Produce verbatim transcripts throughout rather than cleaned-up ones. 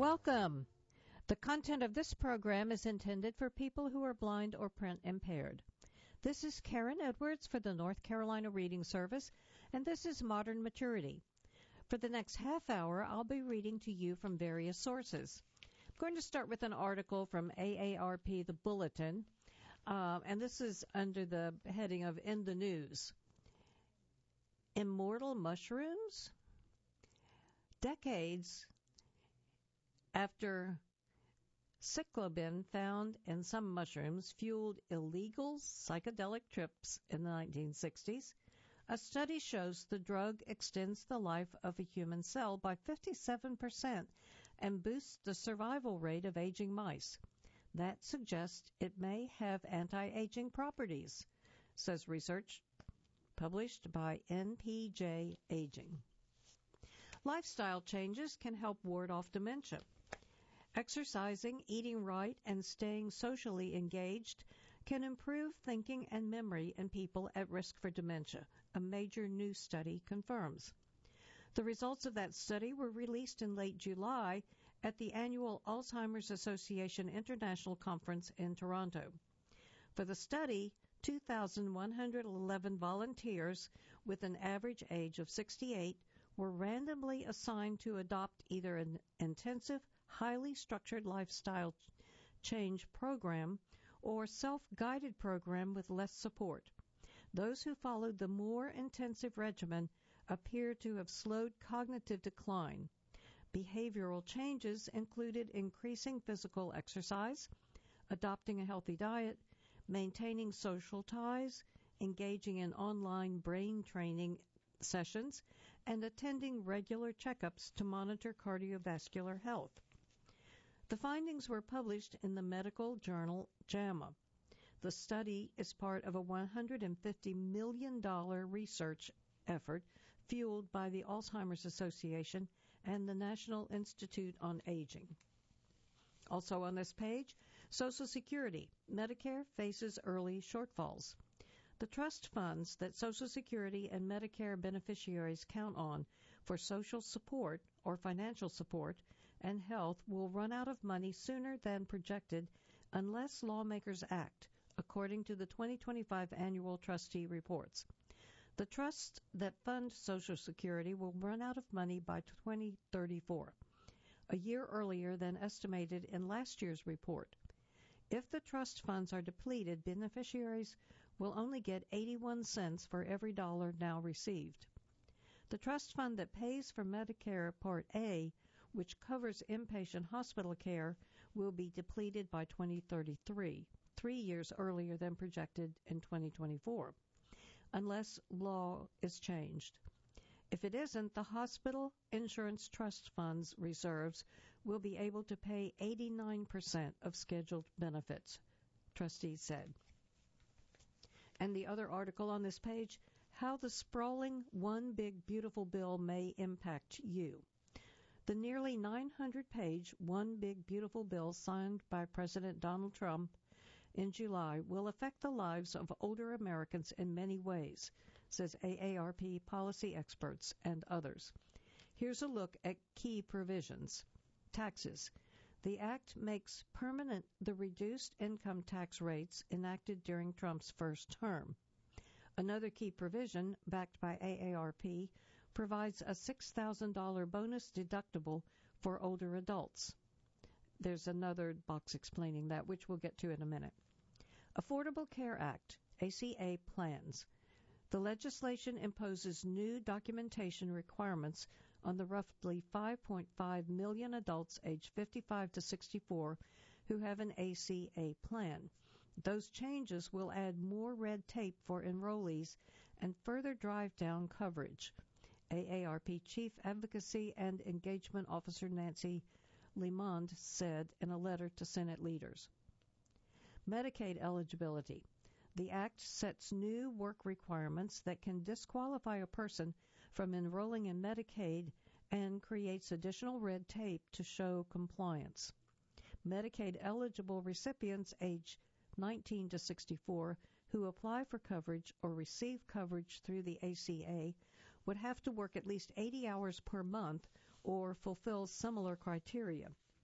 Welcome. The content of this program is intended for people who are blind or print impaired. This is Karen Edwards for the North Carolina Reading Service, and this is Modern Maturity. For the next half hour, I'll be reading to you from various sources. I'm going to start with an article from A A R P, the Bulletin, uh, and this is under the heading of In the News. Immortal mushrooms? Decades after cyclobin found in some mushrooms fueled illegal psychedelic trips in the nineteen sixties, a study shows the drug extends the life of a human cell by fifty-seven percent and boosts the survival rate of aging mice. That suggests it may have anti-aging properties, says research published by N P J Aging. Lifestyle changes can help ward off dementia. Exercising, eating right, and staying socially engaged can improve thinking and memory in people at risk for dementia, a major new study confirms. The results of that study were released in late July at the annual Alzheimer's Association International Conference in Toronto. For the study, two thousand one hundred eleven volunteers with an average age of sixty-eight were randomly assigned to adopt either an intensive, highly structured lifestyle change program or self-guided program with less support. Those who followed the more intensive regimen appear to have slowed cognitive decline. Behavioral changes included increasing physical exercise, adopting a healthy diet, maintaining social ties, engaging in online brain training sessions, and attending regular checkups to monitor cardiovascular health. The findings were published in the medical journal JAMA. The study is part of a one hundred fifty million dollars research effort fueled by the Alzheimer's Association and the National Institute on Aging. Also on this page, Social Security. Medicare faces early shortfalls. The trust funds that Social Security and Medicare beneficiaries count on for social support or financial support and health will run out of money sooner than projected unless lawmakers act, according to the twenty twenty-five annual trustee reports. The trusts that fund Social Security will run out of money by twenty thirty-four, a year earlier than estimated in last year's report. If the trust funds are depleted, beneficiaries will only get eighty-one cents for every dollar now received. The trust fund that pays for Medicare Part A, which covers inpatient hospital care, will be depleted by twenty thirty-three, three years earlier than projected in twenty twenty-four, unless law is changed. If it isn't, the Hospital Insurance Trust Fund's reserves will be able to pay eighty-nine percent of scheduled benefits, trustees said. And the other article on this page, How the Sprawling One Big Beautiful Bill May Impact You. The nearly nine hundred page One Big Beautiful Bill signed by President Donald Trump in July will affect the lives of older Americans in many ways, says A A R P policy experts and others. Here's a look at key provisions. Taxes. The act makes permanent the reduced income tax rates enacted during Trump's first term. Another key provision, backed by A A R P, provides a six thousand dollars bonus deductible for older adults. There's another box explaining that, which we'll get to in a minute. Affordable Care Act, A C A plans. The legislation imposes new documentation requirements on the roughly five point five million adults aged fifty-five to sixty-four who have an A C A plan. Those changes will add more red tape for enrollees and further drive down coverage. A A R P Chief Advocacy and Engagement Officer Nancy Lemond said in a letter to Senate leaders. Medicaid eligibility. The Act sets new work requirements that can disqualify a person from enrolling in Medicaid and creates additional red tape to show compliance. Medicaid-eligible recipients aged nineteen to sixty-four who apply for coverage or receive coverage through the A C A would have to work at least eighty hours per month or fulfill similar criteria.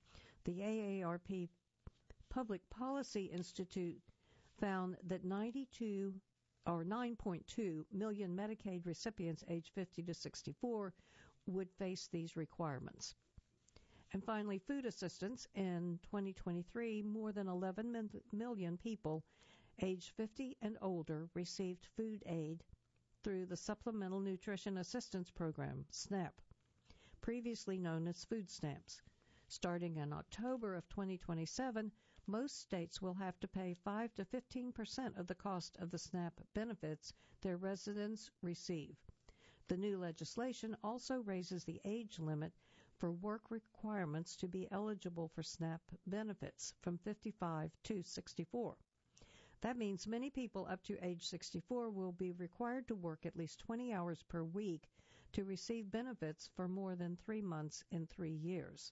The A A R P Public Policy Institute found that ninety-two or nine point two million Medicaid recipients aged fifty to sixty-four would face these requirements. And finally, food assistance. In twenty twenty-three, more than eleven million people aged fifty and older received food aid through the Supplemental Nutrition Assistance Program, SNAP, previously known as food stamps. Starting in October of twenty twenty-seven, most states will have to pay five to fifteen percent of the cost of the SNAP benefits their residents receive. The new legislation also raises the age limit for work requirements to be eligible for SNAP benefits from fifty-five to sixty-four. That means many people up to age sixty-four will be required to work at least twenty hours per week to receive benefits for more than three months in three years.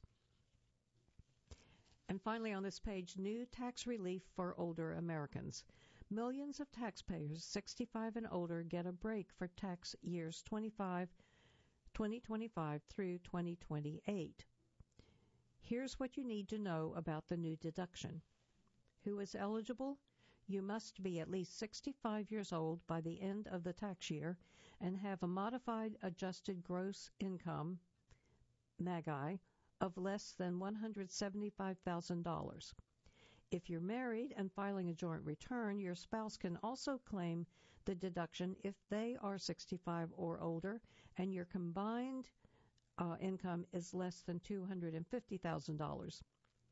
And finally on this page, new tax relief for older Americans. Millions of taxpayers sixty-five and older get a break for tax years twenty-five, twenty twenty-five through twenty twenty-eight. Here's what you need to know about the new deduction. Who is eligible? You must be at least sixty-five years old by the end of the tax year and have a modified adjusted gross income, MAGI, of less than one hundred seventy-five thousand dollars. If you're married and filing a joint return, your spouse can also claim the deduction if they are sixty-five or older and your combined uh, income is less than two hundred fifty thousand dollars.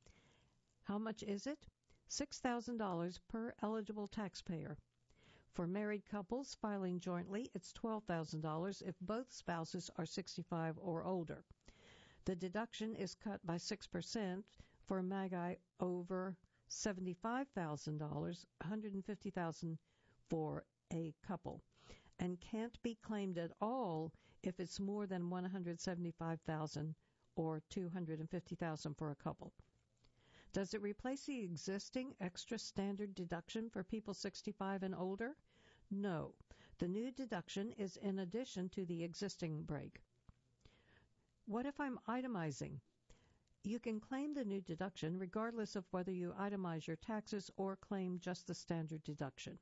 How much is it? six thousand dollars per eligible taxpayer. For married couples filing jointly, it's twelve thousand dollars if both spouses are sixty-five or older. The deduction is cut by six percent for MAGI over seventy-five thousand dollars, one hundred fifty thousand dollars for a couple, and can't be claimed at all if it's more than one hundred seventy-five thousand dollars or two hundred fifty thousand dollars for a couple. Does it replace the existing extra standard deduction for people sixty-five and older? No. The new deduction is in addition to the existing break. What if I'm itemizing? You can claim the new deduction regardless of whether you itemize your taxes or claim just the standard deduction.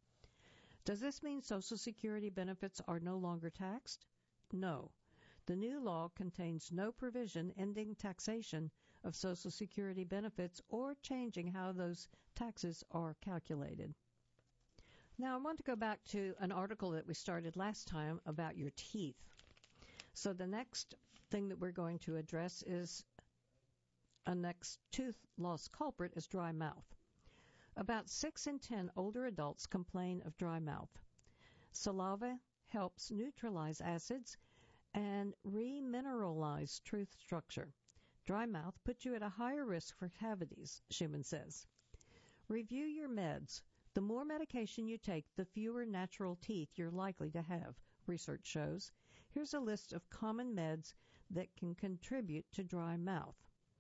Does this mean Social Security benefits are no longer taxed? No. The new law contains no provision ending taxation of Social Security benefits or changing how those taxes are calculated. Now, I want to go back to an article that we started last time about your teeth. So the next thing that we're going to address is a next tooth loss culprit is dry mouth. About six in ten older adults complain of dry mouth. Saliva helps neutralize acids and remineralize tooth structure. Dry mouth puts you at a higher risk for cavities, Schumann says. Review your meds. The more medication you take, the fewer natural teeth you're likely to have, research shows. Here's a list of common meds that can contribute to dry mouth.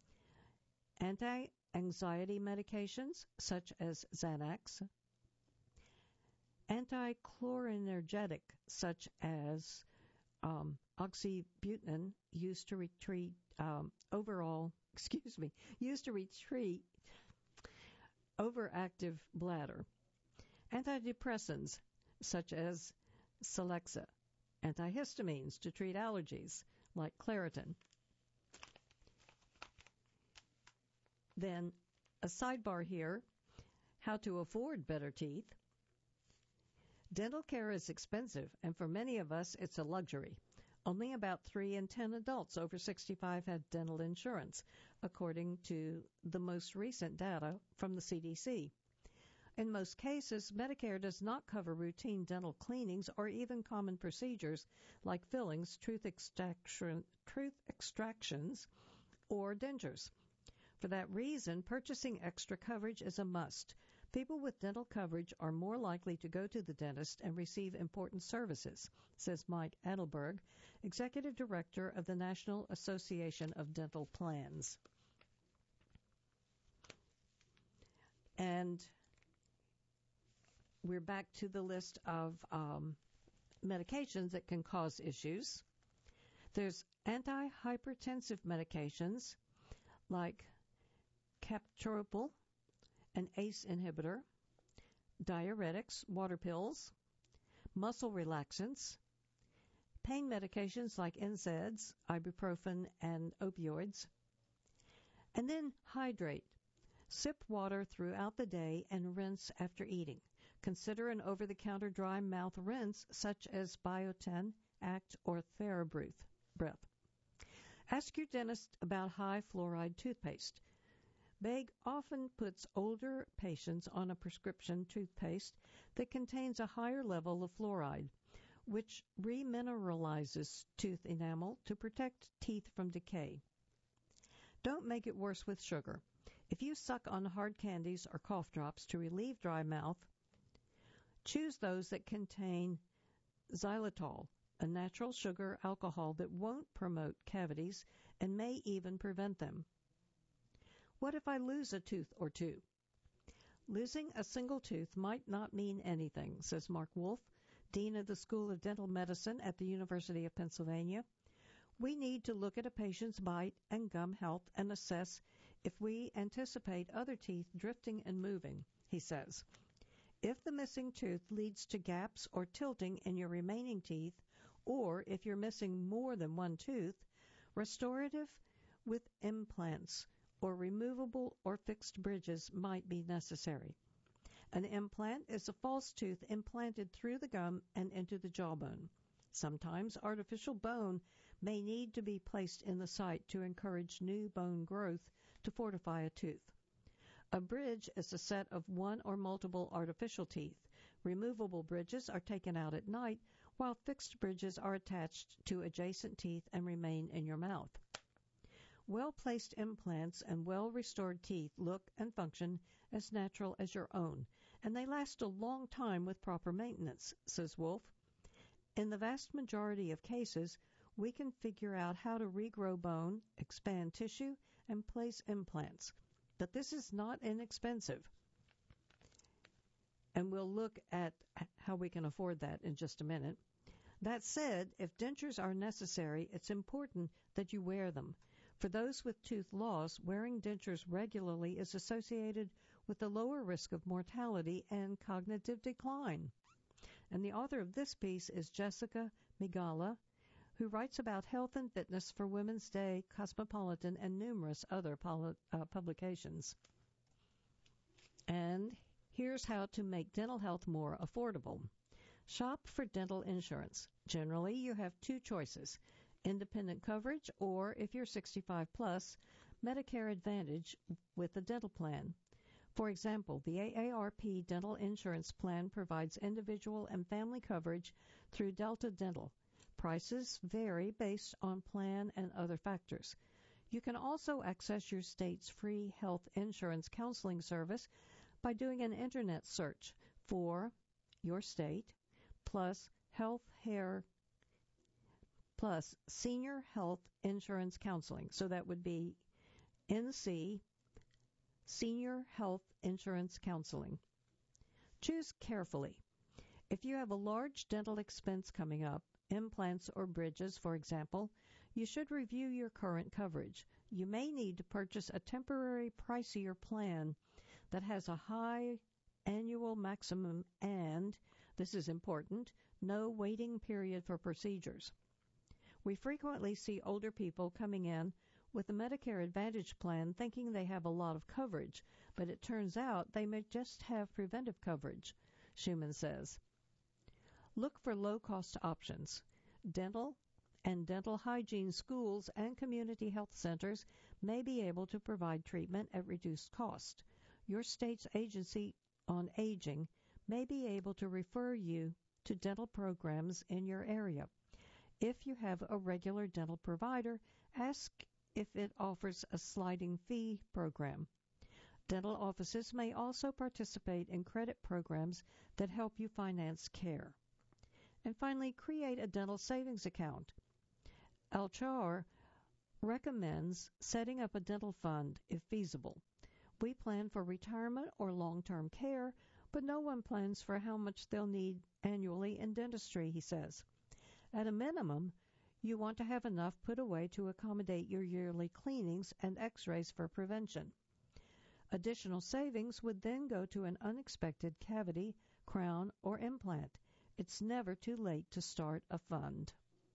Anti-anxiety medications, such as Xanax. Anticholinergic, such as um, oxybutynin, used to retreat um, overall, excuse me, used to retreat overactive bladder. Antidepressants, such as Celexa. Antihistamines to treat allergies, like Claritin. Then a sidebar here, how to afford better teeth. Dental care is expensive, and for many of us, it's a luxury. Only about three in ten adults over sixty-five have dental insurance, according to the most recent data from the C D C. In most cases, Medicare does not cover routine dental cleanings or even common procedures like fillings, tooth extraction, tooth extractions, or dentures. For that reason, purchasing extra coverage is a must. People with dental coverage are more likely to go to the dentist and receive important services, says Mike Adelberg, Executive Director of the National Association of Dental Plans. And we're back to the list of um, medications that can cause issues. There's antihypertensive medications like captopril, an A C E inhibitor, diuretics, water pills, muscle relaxants, pain medications like N SAIDs, ibuprofen, and opioids. And then hydrate. Sip water throughout the day and rinse after eating. Consider an over-the-counter dry mouth rinse such as Biotin, Act, or TheraBreath. Breath. Ask your dentist about high fluoride toothpaste. Beg often puts older patients on a prescription toothpaste that contains a higher level of fluoride, which remineralizes tooth enamel to protect teeth from decay. Don't make it worse with sugar. If you suck on hard candies or cough drops to relieve dry mouth, choose those that contain xylitol, a natural sugar alcohol that won't promote cavities and may even prevent them. What if I lose a tooth or two? Losing a single tooth might not mean anything, says Mark Wolf, Dean of the School of Dental Medicine at the University of Pennsylvania. We need to look at a patient's bite and gum health and assess if we anticipate other teeth drifting and moving, he says. If the missing tooth leads to gaps or tilting in your remaining teeth, or if you're missing more than one tooth, restorative with implants or removable or fixed bridges might be necessary. An implant is a false tooth implanted through the gum and into the jawbone. Sometimes artificial bone may need to be placed in the site to encourage new bone growth to fortify a tooth. A bridge is a set of one or multiple artificial teeth. Removable bridges are taken out at night, while fixed bridges are attached to adjacent teeth and remain in your mouth. Well-placed implants and well-restored teeth look and function as natural as your own, and they last a long time with proper maintenance, says Wolf. In the vast majority of cases, we can figure out how to regrow bone, expand tissue, and place implants. But this is not inexpensive. And we'll look at how we can afford that in just a minute. That said, if dentures are necessary, it's important that you wear them. For those with tooth loss, wearing dentures regularly is associated with a lower risk of mortality and cognitive decline. And the author of this piece is Jessica Migala, who writes about health and fitness for Women's Day, Cosmopolitan, and numerous other poli- uh, publications. And here's how to make dental health more affordable. Shop for dental insurance. Generally, you have two choices: independent coverage, or if you're sixty-five plus, Medicare Advantage with a dental plan. For example, the A A R P dental insurance plan provides individual and family coverage through Delta Dental. Prices vary based on plan and other factors. You can also access your state's free health insurance counseling service by doing an internet search for your state plus health care plus senior health insurance counseling. So that would be N C, Senior Health Insurance Counseling. Choose carefully. If you have a large dental expense coming up, implants or bridges, for example, you should review your current coverage. You may need to purchase a temporary pricier plan that has a high annual maximum and, this is important, no waiting period for procedures. We frequently see older people coming in with a Medicare Advantage plan thinking they have a lot of coverage, but it turns out they may just have preventive coverage, Schumann says. Look for low-cost options. Dental and dental hygiene schools and community health centers may be able to provide treatment at reduced cost. Your state's Agency on Aging may be able to refer you to dental programs in your area. If you have a regular dental provider, ask if it offers a sliding fee program. Dental offices may also participate in credit programs that help you finance care. And finally, create a dental savings account. Alchar recommends setting up a dental fund if feasible. We plan for retirement or long-term care, but no one plans for how much they'll need annually in dentistry, he says. At a minimum, you want to have enough put away to accommodate your yearly cleanings and x-rays for prevention. Additional savings would then go to an unexpected cavity, crown, or implant. It's never too late to start a fund.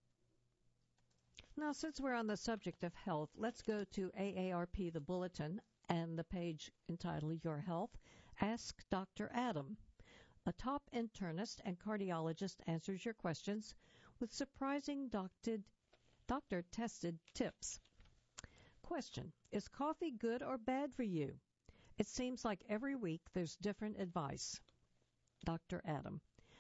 Now, since we're on the subject of health, let's go to A A R P, the bulletin, and the page entitled Your Health. Ask Doctor Adam. A top internist and cardiologist answers your questions with surprising doctored, doctor-tested tips. Question: is coffee good or bad for you? It seems like every week there's different advice. Doctor Adam: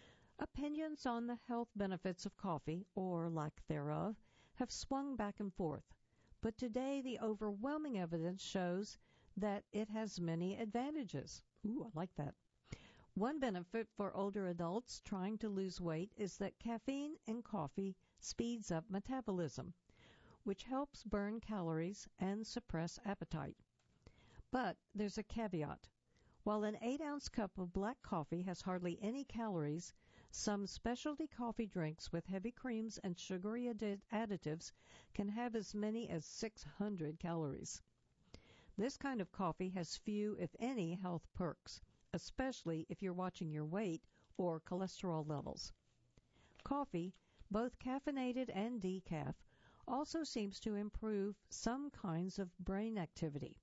opinions on the health benefits of coffee, or lack thereof, have swung back and forth, but today the overwhelming evidence shows that it has many advantages. Ooh, I like that. One benefit for older adults trying to lose weight is that caffeine in coffee speeds up metabolism, which helps burn calories and suppress appetite. But there's a caveat. While an eight-ounce cup of black coffee has hardly any calories, some specialty coffee drinks with heavy creams and sugary added additives can have as many as six hundred calories. This kind of coffee has few, if any, health perks, especially if you're watching your weight or cholesterol levels. Coffee, both caffeinated and decaf, also seems to improve some kinds of brain activity.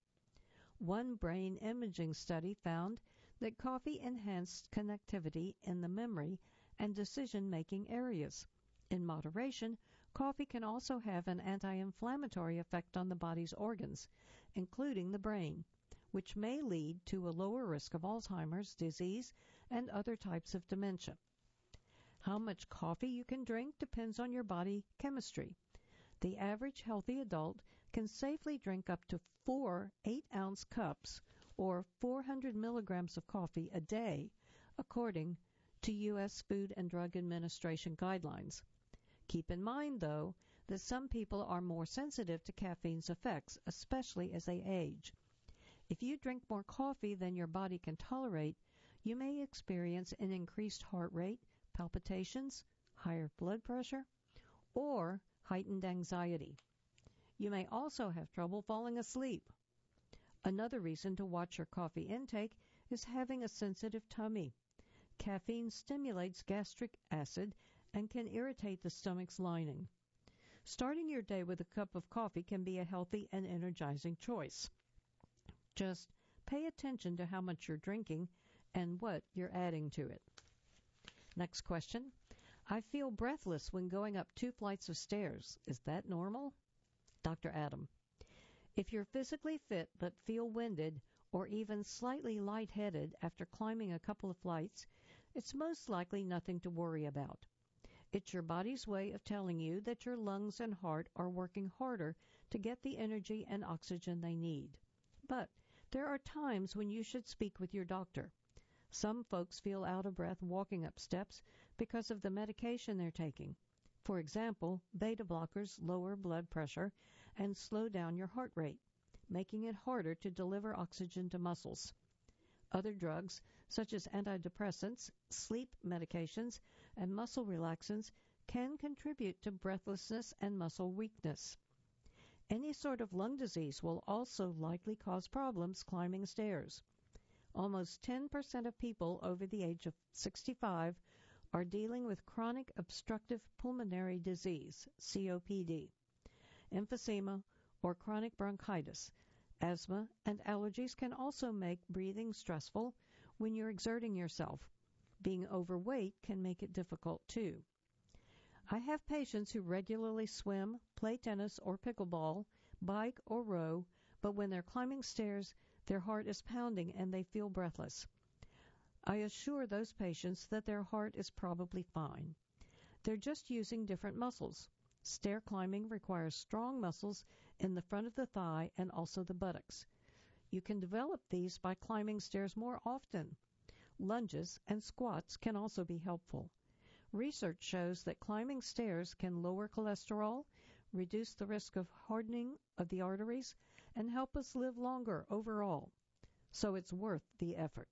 One brain imaging study found that coffee enhanced connectivity in the memory and decision-making areas. In moderation, coffee can also have an anti-inflammatory effect on the body's organs, including the brain, which may lead to a lower risk of Alzheimer's disease and other types of dementia. How much coffee you can drink depends on your body chemistry. The average healthy adult can safely drink up to four eight-ounce cups or four hundred milligrams of coffee a day, according to U S Food and Drug Administration guidelines. Keep in mind, though, that some people are more sensitive to caffeine's effects, especially as they age. If you drink more coffee than your body can tolerate, you may experience an increased heart rate, palpitations, higher blood pressure, or heightened anxiety. You may also have trouble falling asleep. Another reason to watch your coffee intake is having a sensitive tummy. Caffeine stimulates gastric acid and can irritate the stomach's lining. Starting your day with a cup of coffee can be a healthy and energizing choice. Just pay attention to how much you're drinking and what you're adding to it. Next question. I feel breathless when going up two flights of stairs. Is that normal? Doctor Adam: if you're physically fit but feel winded or even slightly lightheaded after climbing a couple of flights, it's most likely nothing to worry about. It's your body's way of telling you that your lungs and heart are working harder to get the energy and oxygen they need. But there are times when you should speak with your doctor. Some folks feel out of breath walking up steps because of the medication they're taking. For example, beta blockers lower blood pressure and slow down your heart rate, making it harder to deliver oxygen to muscles. Other drugs, such as antidepressants, sleep medications, and muscle relaxants, can contribute to breathlessness and muscle weakness. Any sort of lung disease will also likely cause problems climbing stairs. Almost ten percent of people over the age of sixty-five are dealing with chronic obstructive pulmonary disease, C O P D, emphysema, or chronic bronchitis. Asthma and allergies can also make breathing stressful when you're exerting yourself. Being overweight can make it difficult too. I have patients who regularly swim, play tennis or pickleball, bike or row, but when they're climbing stairs, their heart is pounding and they feel breathless. I assure those patients that their heart is probably fine. They're just using different muscles. Stair climbing requires strong muscles in the front of the thigh and also the buttocks. You can develop these by climbing stairs more often. Lunges and squats can also be helpful. Research shows that climbing stairs can lower cholesterol, reduce the risk of hardening of the arteries, and help us live longer overall. So it's worth the effort.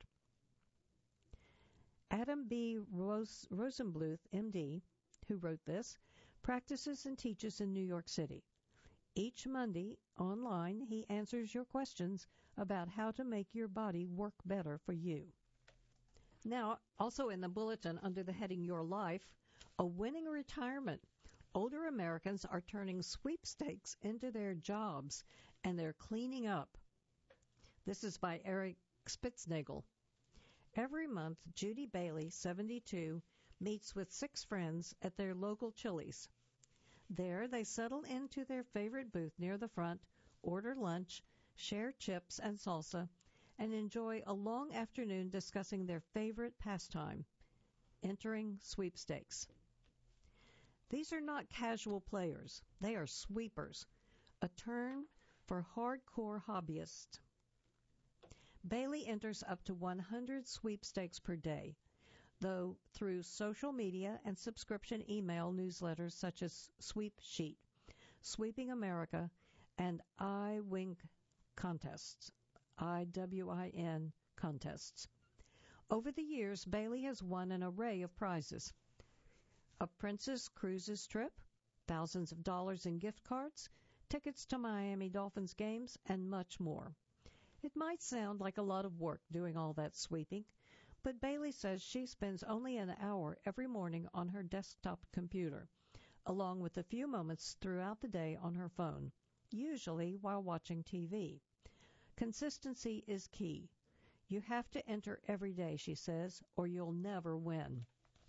Adam B. Ros- Rosenbluth, M D, who wrote this, practices and teaches in New York City. Each Monday, online, he answers your questions about how to make your body work better for you. Now, also in the bulletin under the heading Your Life, a winning retirement. Older Americans are turning sweepstakes into their jobs, and they're cleaning up. This is by Eric Spitznagel. Every month, Judy Bailey, seventy-two, meets with six friends at their local Chili's. There, they settle into their favorite booth near the front, order lunch, share chips and salsa, and enjoy a long afternoon discussing their favorite pastime, entering sweepstakes. These are not casual players. They are sweepers, a term for hardcore hobbyists. Bailey enters up to one hundred sweepstakes per day, though through social media and subscription email newsletters such as Sweep Sheet, Sweeping America, and I Wink contests, I W I N contests. Over the years, Bailey has won an array of prizes. A Princess Cruises trip, thousands of dollars in gift cards, tickets to Miami Dolphins games, and much more. It might sound like a lot of work doing all that sweeping, but Bailey says she spends only an hour every morning on her desktop computer, along with a few moments throughout the day on her phone, usually while watching T V. Consistency is key. You have to enter every day, she says, or you'll never win.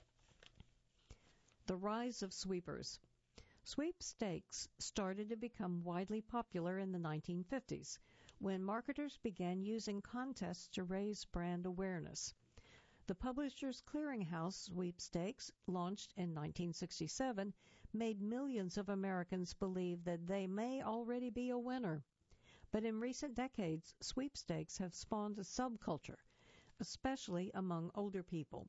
The rise of sweepers. Sweepstakes started to become widely popular in the nineteen fifties, when marketers began using contests to raise brand awareness. The Publishers Clearinghouse sweepstakes, launched in nineteen sixty-seven, made millions of Americans believe that they may already be a winner. But in recent decades, sweepstakes have spawned a subculture, especially among older people.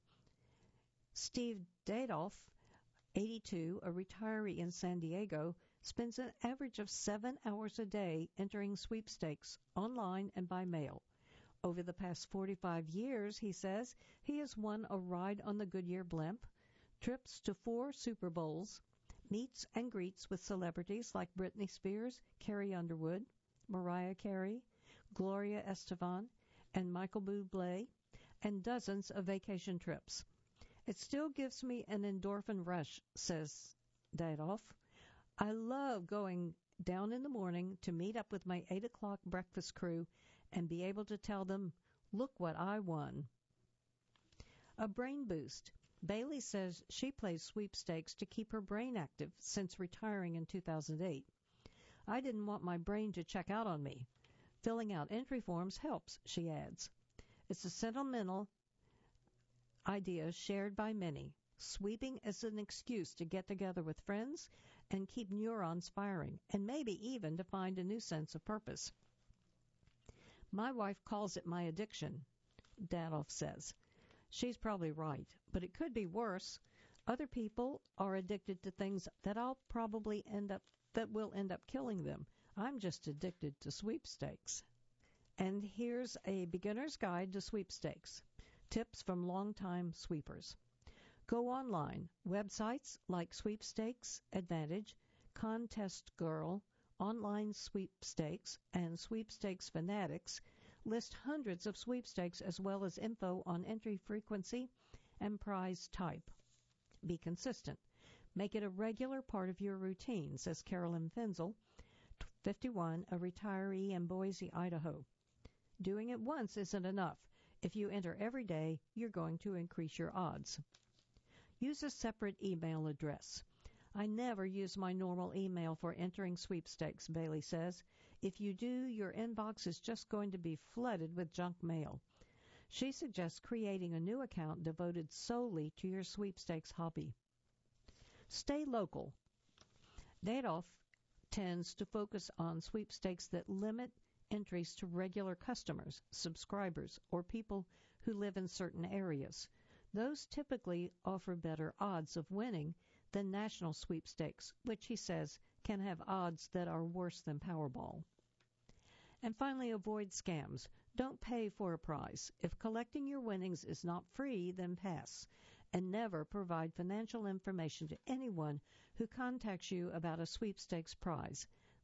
Steve Dadoff, eighty-two, a retiree in San Diego, spends an average of seven hours a day entering sweepstakes online and by mail. Over the past forty-five years, he says, he has won a ride on the Goodyear blimp, trips to four Super Bowls, meets and greets with celebrities like Britney Spears, Carrie Underwood, Mariah Carey, Gloria Estefan, and Michael Bublé, and dozens of vacation trips. It still gives me an endorphin rush, says Dadoff. I love going down in the morning to meet up with my eight o'clock breakfast crew and be able to tell them, look what I won. A brain boost. Bailey says she plays sweepstakes to keep her brain active since retiring in two thousand eight. I didn't want my brain to check out on me. Filling out entry forms helps, she adds. It's a sentimental idea shared by many. Sweeping is an excuse to get together with friends and keep neurons firing, and maybe even to find a new sense of purpose. My wife calls it my addiction, Dadoff says. She's probably right, but it could be worse. Other people are addicted to things that I'll probably end up that will end up killing them. I'm just addicted to sweepstakes. And here's a beginner's guide to sweepstakes. Tips from longtime sweepers. Go online. Websites like Sweepstakes Advantage, Contest Girl, Online Sweepstakes, and Sweepstakes Fanatics list hundreds of sweepstakes as well as info on entry frequency and prize type. Be consistent. Make it a regular part of your routine, says Carolyn Fenzel, fifty-one, a retiree in Boise, Idaho. Doing it once isn't enough. If you enter every day, you're going to increase your odds. Use a separate email address. I never use my normal email for entering sweepstakes, Bailey says. If you do, your inbox is just going to be flooded with junk mail. She suggests creating a new account devoted solely to your sweepstakes hobby. Stay local. Dadoff tends to focus on sweepstakes that limit entries to regular customers, subscribers, or people who live in certain areas. Those typically offer better odds of winning than national sweepstakes, which he says can have odds that are worse than Powerball. And finally, avoid scams. Don't pay for a prize. If collecting your winnings is not free, then pass. And never provide financial information to anyone who contacts you about a sweepstakes prize.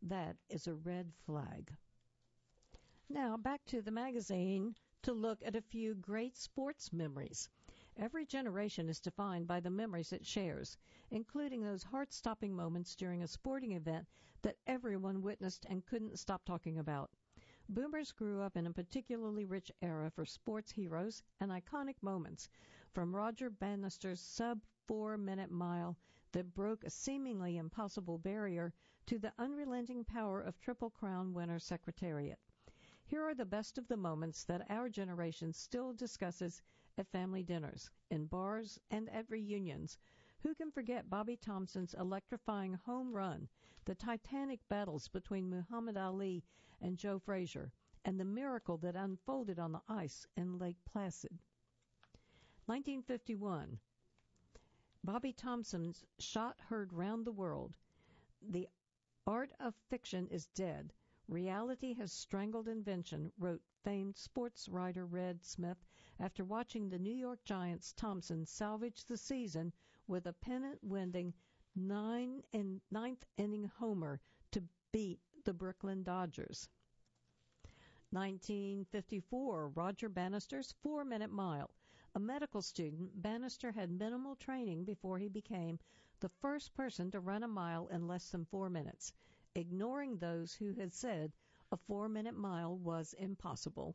That is a red flag. Now back to the magazine to look at a few great sports memories. Every generation is defined by the memories it shares, including those heart-stopping moments during a sporting event that everyone witnessed and couldn't stop talking about. Boomers grew up in a particularly rich era for sports heroes and iconic moments, from Roger Bannister's sub-four-minute mile that broke a seemingly impossible barrier to the unrelenting power of Triple Crown winner Secretariat. Here are the best of the moments that our generation still discusses at family dinners, in bars, and at reunions. Who can forget Bobby Thompson's electrifying home run, the titanic battles between Muhammad Ali and Joe Frazier, and the miracle that unfolded on the ice in Lake Placid? nineteen fifty-one. Bobby Thompson's shot heard round the world. The art of fiction is dead. Reality has strangled invention, wrote famed sports writer Red Smith after watching the New York Giants' Thompson salvage the season with a pennant-winning nine and ninth inning homer to beat the Brooklyn Dodgers. nineteen fifty-four, Roger Bannister's four-minute mile. A medical student, Bannister had minimal training before he became the first person to run a mile in less than four minutes, ignoring those who had said a four-minute mile was impossible.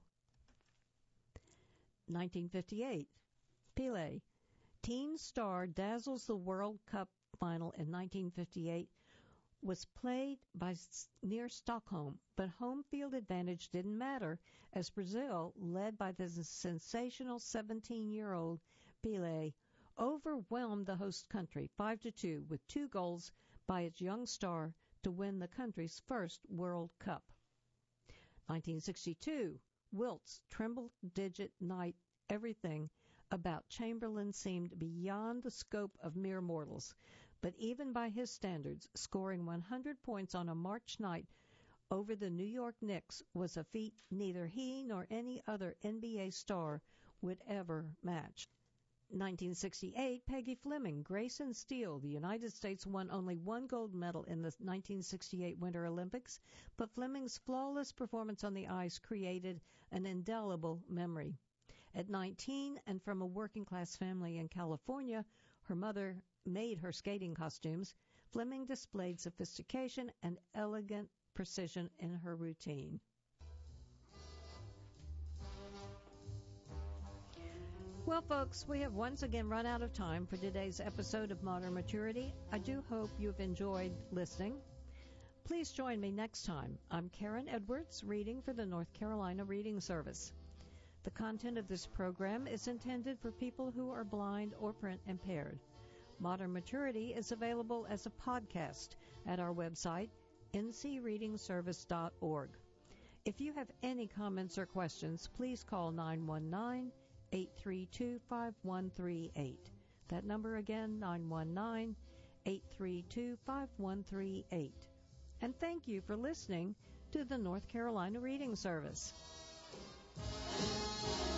nineteen fifty-eight, Pelé. Teen star dazzles the World Cup final in nineteen fifty-eight was played by near Stockholm, but home field advantage didn't matter as Brazil, led by the sensational seventeen-year-old Pelé, overwhelmed the host country five to two with two goals by its young star to win the country's first World Cup. nineteen sixty-two, Wilt's triple-digit night everything about Chamberlain seemed beyond the scope of mere mortals, but even by his standards, scoring one hundred points on a March night over the New York Knicks was a feat neither he nor any other N B A star would ever match. nineteen sixty-eight, Peggy Fleming, Grace and Steel. The United States won only one gold medal in the nineteen sixty-eight Winter Olympics, but Fleming's flawless performance on the ice created an indelible memory. At nineteen, and from a working-class family in California, her mother made her skating costumes. Fleming displayed sophistication and elegant precision in her routine. Well, folks, we have once again run out of time for today's episode of Modern Maturity. I do hope you've enjoyed listening. Please join me next time. I'm Karen Edwards, reading for the North Carolina Reading Service. The content of this program is intended for people who are blind or print impaired. Modern Maturity is available as a podcast at our website, n c reading service dot org. If you have any comments or questions, please call nine one nine, eight three two, five one three eight. That number again, nine one nine, eight three two, five one three eight. And thank you for listening to the North Carolina Reading Service.